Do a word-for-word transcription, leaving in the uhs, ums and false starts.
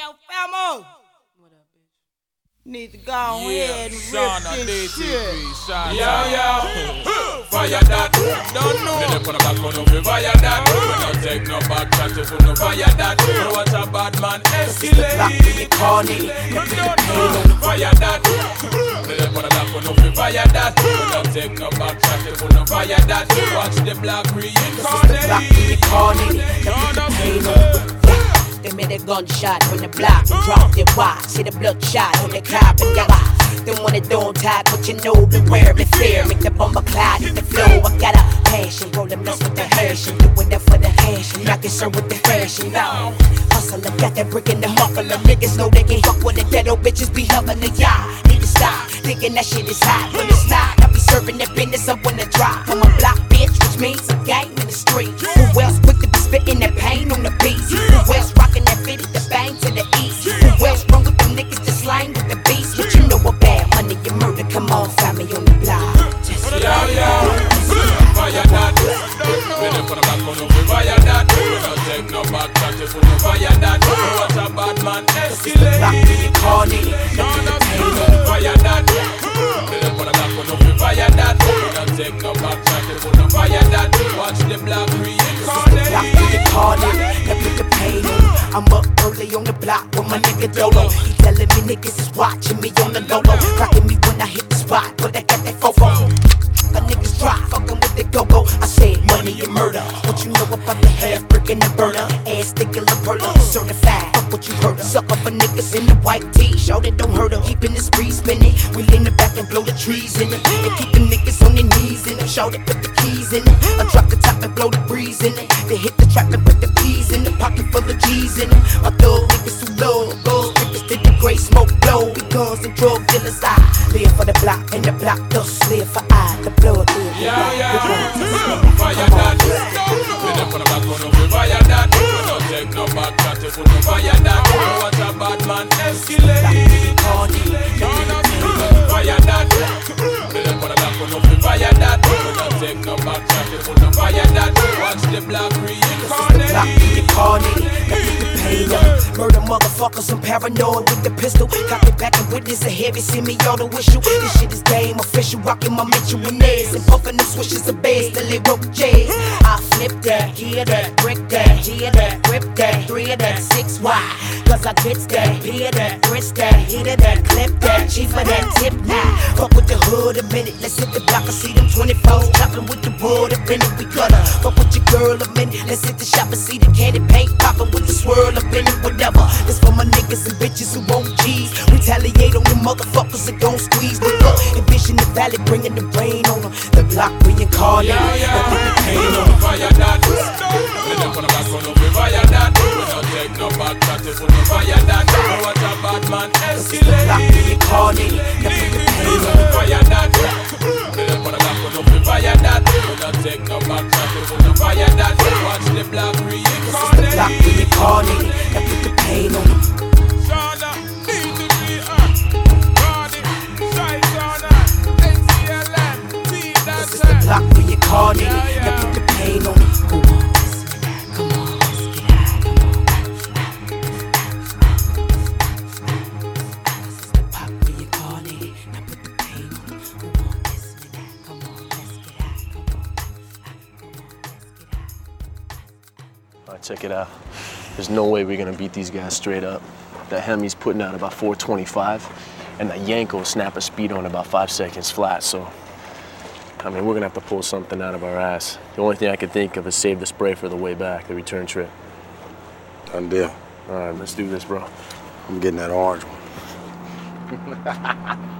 Famo! What up, bitch? Need to go ahead and rip this shit. Yo, yo, fire that. Don't know. Then they put a back on over fire that. We don't take no back chat if we no fire that. You watch a bad man escalate. Black in the corner. Fire that. Then they put a back on over fire that. We don't take no back chat if we no fire that. Watch the black reincarnate. Black in the corner. They made a gunshot from the block and dropped it wide. See the bloodshot on the cop and got out. Them wanna don't talk, but you know, beware me fear. Make the bomber cloud hit the flow. I got a passion, rollin' nuts with the hash and doing that for the hash. And not concerned with the fashion, no. Hustle, I got that brick in the muffler. Niggas know they can't fuck with the dead old bitches be helping the y'all. Need to stop thinking that shit is hot when it's not. I be serving that business up when the drop. I'm a block bitch, which means a game in the street. Who else quick to be spitting that pain on the beat? Who else rocking that fitty, the bang to the east? Who else run with them niggas just slang with the beast? But you know what bad money, you murder, come on, family on the block. Just yo, yo, fire that. We don't put a back on over fire that. We don't take no back chat if we no fire that. Watch a bad man escalate. Black in the corner. Fire that. We don't put a back on over fire that. We don't take no back chat if we no fire that. Watch the black reincarnate. Black in the corner, that put the pain on. I'm up early on the block with my nigga Dolo. He telling me niggas is watching me on the low-low, cracking me when I hit the spot, but I got that fofo. The niggas dry, fucking with the go-go. I said money and murder. What you know about the half brick and the burner? Ass thicker, la perla, certified. Fuck what you heard of. Suck up for niggas in the white tee. Show that don't hurt her. Keeping the spree spinning. We lean the back and blow the trees in it. And keep the niggas on their knees in it. Show that put the keys in it. I drop the top and blow the breeze in it. They hit the trap and put the keys in the pocket full of G's in it. My thug niggas who love gold niggas did the gray smoke blow. We guns and drug dealers. I live for the block and the block thus live for I. The blood live. Yeah, yeah, fire that. We don't put a back on over fire that. We don't take no back chat if we no fire that. Watch a bad man escalate. Fire that. We don't put a back on over fire that. We don't take no back chat if we no fire that. Watch the black reincarnate. Black in the corner, that put the pain up. Murder motherfuckers, I'm paranoid with the pistol. Cock it back and witness a heavy, see me all the whistle. This shit is game official, rocking my Mitchell and Nez. And puffin' the swishes of beds till they broke jazz. I flip that, hear that, brick that, hear that, grip that, three of that, six wide. Cause I gets that, hear that, wrist that, hit of that, clip that, chief of that, tip now. Fuck with the hood a minute, let's hit the block, I see them twenty-fours. Chopping with the wood up in it, we cut her. Fuck with your girl a minute, let's hit the shop and see the candy paint popping with the swirl up in it, whatever. This for my niggas and bitches who won't G's. Retaliate on them motherfuckers that gon' squeeze. Look up, envision the valley, bringing the rain on them. The block reincarnated, yeah, yeah. that put the pain on them. Fire that. We don't put a back on over fire that. We don't take no back chat if we no fire that. Watch a bad man escalate. Black reincarnated, that put the pain on them. Fire that. We don't put a back on over fire that. We don't take no back chat if we no fire that. Watch the black reincarnate. Black reincarnated, that put the pain on them. Shana, D to B, uh, Cardi, Shai Shana, N C L M, T, that's This is the block reincarnated, that put the pain on them. Come on, come on, let's get high, come on. This is the block reincarnated, that put the pain on them. Come on, let's get high, come on, let's get high, come on. Come on, let's get high. All right, check it out. There's no way we're gonna beat these guys straight up. That Hemi's putting out about four twenty-five, and that Yanko snap a speed on about five seconds flat, so I mean, we're gonna have to pull something out of our ass. The only thing I can think of is save the spray for the way back, the return trip. Done deal. All right, let's do this, bro. I'm getting that orange one.